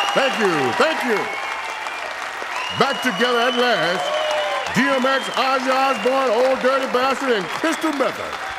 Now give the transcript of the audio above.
Thank you, thank you. Back together at last, DMX, Ozzy Osbourne, Old Dirty Bastard, and Crystal Method.